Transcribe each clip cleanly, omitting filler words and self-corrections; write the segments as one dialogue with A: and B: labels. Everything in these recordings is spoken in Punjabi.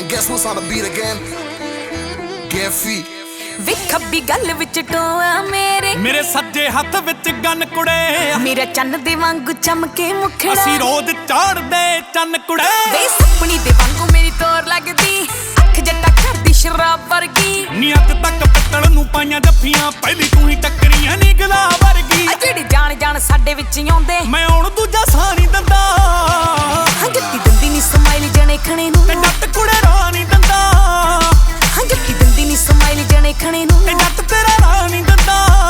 A: guess who's on the beat again? Get feet.
B: ਵੇ ਖੱਬੀ ਗੱਲ ਵਿੱਚ ਟੋਆ ਮੇਰੇ
C: ਸੱਜੇ ਹੱਥ ਵਿੱਚ ਗਨ ਕੁੜੇ
B: ਮੇਰਾ ਚੰਨ ਦੇ ਵਾਂਗੂ ਚਮਕੇ ਮੁਖੜਾ
C: ਅਸੀਂ ਰੋਜ਼ ਚਾੜਦੇ ਚੰਨ ਕੁੜੇ
B: ਵੇ ਸੁਪਨੀ ਦੇ ਵਾਂਗੂ ਮੇਰੀ ਤੋਰ ਲੱਗਦੀ ਅੱਖ ਜੱਟਾ ਕਰਦੀ ਸ਼ਰਾਬ ਵਰਗੀ
C: ਨੀ ਅੱਜ ਤੱਕ ਪਿੱਤਲ ਨੂੰ ਪਾਈਆਂ ਜੱਫੀਆਂ ਪਹਿਲੀ ਤੂੰ ਹੀ ਟੱਕਰੀਆਂ ਨੀ ਗਲਾ ਵਰਗੀ
B: ਆ ਜਿਹੜੇ ਜਾਣ ਸਾਡੇ ਵਿੱਚ ਆਉਂਦੇ
C: ਮੈਂ ਆਉਣ ਦੂਜਾ ਸਾਹ ਨਹੀਂ ਦਿੰਦਾ
B: ਹਾਂ ਜੱਟੀ ਦਿੰਦੀ ਨੀ ਸਮਾਈਲ ਜਣੇ ਖਣੇ ਨੂੰ
C: ਤੇ ਜੱਟ ਕੁੜੇ ਰਾਹ ਨਹੀਂ ਦਿੰਦਾ
B: ਹਾਂ ਜੱਟੀ ਦਿੰਦੀ ਨੀ ਸਮਾਈਲ ਜਣੇ ਖਣੇ ਨੂੰ
C: ਤੇ ਜੱਟ ਤੇਰਾ ਰਾਹ ਨਹੀਂ ਦਿੰਦਾ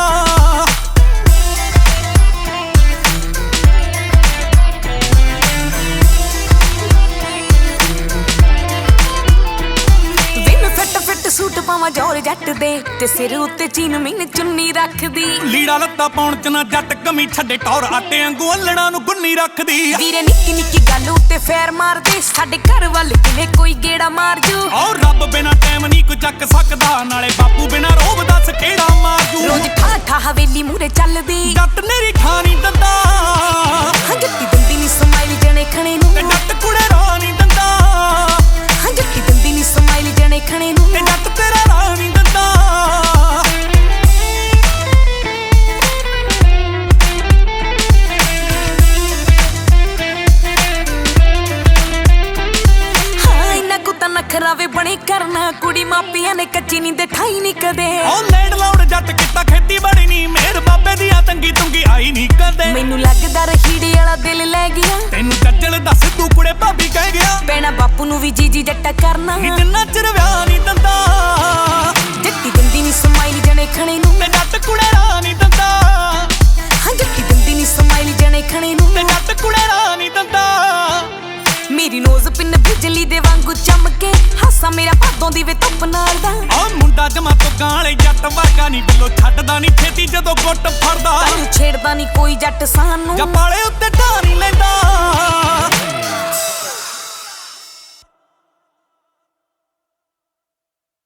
B: ਸੂਟ ਪਾਵਾਂ ਜੋਰ ਜੱਟ ਦੇ ਤੇ ਸਿਰ ਉੱਤੇ ਚੀਨ ਮੀਨ ਚੁੰਨੀ ਰੱਖਦੀ
C: ਲੀੜਾ ਲੱਤਾ ਪਾਉਣ ਚ ਨਾ ਜੱਟ ਕਮੀ ਛੱਡੇ ਟੌਰ ਆਟੇ ਵਾਂਗੂ ਅਲੜਾਂ ਨੂੰ ਗੁੰਨੀ ਰੱਖਦੀ
B: ਵੀਰੇ ਨਿੱਕੀ ਨਿੱਕੀ ਗੱਲ ਉੱਤੇ ਫੇਰ ਮਾਰਦੇ ਸਾਡੇ ਘਰ ਵੱਲ ਕਿਵੇਂ ਕੋਈ ਗੇੜਾ ਮਾਰ ਜੂ
C: ਔਰ ਰੱਬ ਬਿਨਾ ਟਾਈਮ ਨਹੀਂ ਕੋਈ ਚੱਕ ਸਕਦਾ ਨਾਲੇ ਬਾਪੂ ਬਿਨਾ ਰੋਬ ਦੱਸ ਕਿਹੜਾ ਮਾਰ ਜੂ
B: ਰੋਜ਼ ਠਾ ਹਵੇਲੀ ਮੂਰੇ ਚੱਲਦੀ
C: ਜੱਟ ਮੇਰੀ ਠਾ ਨਹੀਂ ਦਿੰਦਾ
B: ਹਾਂ ਜੱਟੀ ਦਿੰਦੀ ਨੀ ਸਮਾਈਲ ਜਣੇ ਖਣੇ ਨੂੰ
C: ਤੇ ਜੱਟ ਕੁੜੇ ਰਾਹ ਨਹੀਂ ਦਿੰਦਾ
B: ਹਾਂ ਜੱਟੀ ਦਿੰਦੀ ਨੀ ਸਮਾਈਲ ਜਣੇ ਖਣੇ ਨੂੰ
C: ਤੇ ਜੱਟ ਤੇਰਾ ਰਾਹ ਨਹੀਂ ਦਿੰਦਾ
B: ਨਖਰਾਵੇ ਬਣੇ ਕਰਨਾ ਕੁੜੀ ਮਾਪਿਆਂ ਨੇ ਕੱਚੀ ਨੀ ਦਿਖਾਈ ਨੀ ਕਦੇ
C: ਉਹ ਲੈਂਡ ਲਾਉਡ ਜੱਟ ਕੀਤਾ ਖੇਤੀ ਬੜੀ ਨੀ ਮੇਰ ਬਾਬੇ ਦੀਆਂ ਤੰਗੀ ਤੁੰਗੀ ਆਈ ਨੀ ਕਦੇ
B: ਮੈਨੂੰ ਲੱਗਦਾ ਰਹੀੜੀ ਵਾਲਾ ਦਿਲ ਲੈ ਗਿਆ
C: ਤੈਨੂੰ ਚੱਜਲ ਦੱਸ ਤੂੰ ਕੁੜੇ ਭਾਬੀ ਕਹਿ ਗਿਆ
B: ਪੈਣਾ ਬਾਪੂ ਨੂੰ ਵੀ ਜੀ ਜੱਟਾ ਕਰਨਾ
C: ਨੀ ਜਿੰਨਾ ਚਿਰ ਵਿਆਹ ਨੀ ਦਿੰਦਾ
B: ਜੱਟੀ ਦਿੰਦੀ ਨੀ ਸਮਾਈਲ ਜਣੇ ਖਣੇ ਨੂੰ
C: ਤੇ ਜੱਟ ਕੁੜੇ ਰਾਹ ਨੀ ਦਿੰਦਾ
B: ਹਾਂ ਜੱਟੀ ਦਿੰਦੀ ਨੀ ਸਮਾਈਲ ਜਣੇ ਖਣੇ ਨੂੰ
C: ਤੇ ਜੱਟ ਕੁੜੇ ਰਾਹ ਨੀ ਦਿੰਦਾ
B: ਮੇਰੀ ਨੋਜ਼ ਪਿੰਨ ਬਿਜਲੀ ਦੇ ਵਾਂਗੂ ਚਮਕੇ ਹਾਸਾ ਮੇਰਾ ਭਾਦੋਂ ਦੀ ਵੇ ਧੁੱਪ ਨਾਲ ਦਾ
C: ਆ ਮੁੰਡਾ ਜਮਾ ਤੋਂ ਗਾਲੇ ਜੱਟ ਵਰਗਾ ਨਹੀਂ ਬਿੱਲੋ ਛੱਡਦਾ ਨਹੀਂ ਛੇਤੀ ਜਦੋਂ ਗੁੱਟ ਫੜਦਾ
B: ਤੈਨੂੰ ਛੇੜਦਾ ਨੀ ਕੋਈ ਜੱਟ ਸਾਨੂੰ
C: ਜਾਂ ਪਾਲੇ